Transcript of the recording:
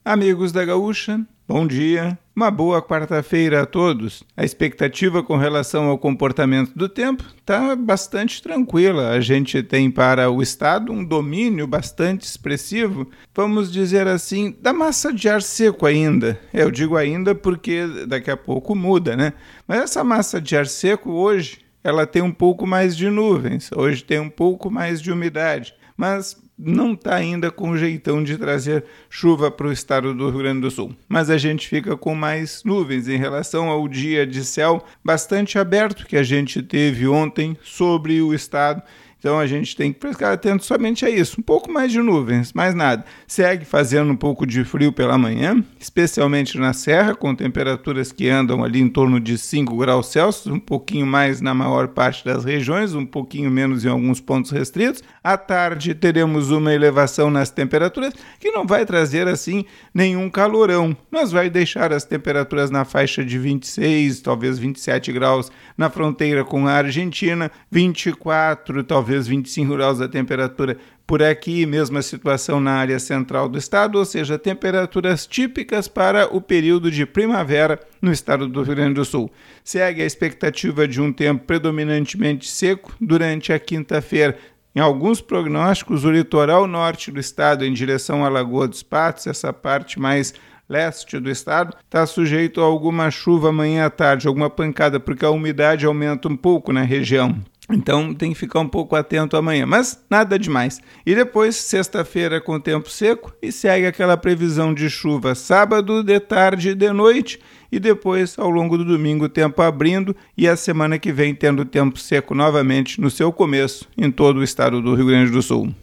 Amigos da Gaúcha, bom dia. Uma boa quarta-feira a todos. A expectativa com relação ao comportamento do tempo está bastante tranquila. A gente tem para o estado um domínio bastante expressivo, vamos dizer assim, da massa de ar seco ainda. Eu digo ainda porque daqui a pouco muda, né? Mas essa massa de ar seco hoje, ela tem um pouco mais de nuvens, hoje tem um pouco mais de umidade, mas não está ainda com jeitão de trazer chuva para o estado do Rio Grande do Sul. Mas a gente fica com mais nuvens em relação ao dia de céu bastante aberto que a gente teve ontem sobre o estado. Então a gente tem que ficar atento somente a isso, um pouco mais de nuvens, mais nada. Segue fazendo um pouco de frio pela manhã, especialmente na serra, com temperaturas que andam ali em torno de 5 graus Celsius, um pouquinho mais na maior parte das regiões, um pouquinho menos em alguns pontos restritos. À tarde teremos uma elevação nas temperaturas que não vai trazer assim nenhum calorão, mas vai deixar as temperaturas na faixa de 26, talvez 27 graus na fronteira com a Argentina, 24, talvez 25 graus a temperatura por aqui, mesma situação na área central do estado, ou seja, temperaturas típicas para o período de primavera no estado do Rio Grande do Sul. Segue a expectativa de um tempo predominantemente seco durante a quinta-feira. Em alguns prognósticos, o litoral norte do estado em direção à Lagoa dos Patos, essa parte mais leste do estado, está sujeito a alguma chuva amanhã à tarde, alguma pancada, porque a umidade aumenta um pouco na região. Então tem que ficar um pouco atento amanhã, mas nada demais. E depois, sexta-feira com tempo seco e segue aquela previsão de chuva sábado, de tarde e de noite. E depois, ao longo do domingo, o tempo abrindo e a semana que vem tendo tempo seco novamente no seu começo em todo o estado do Rio Grande do Sul.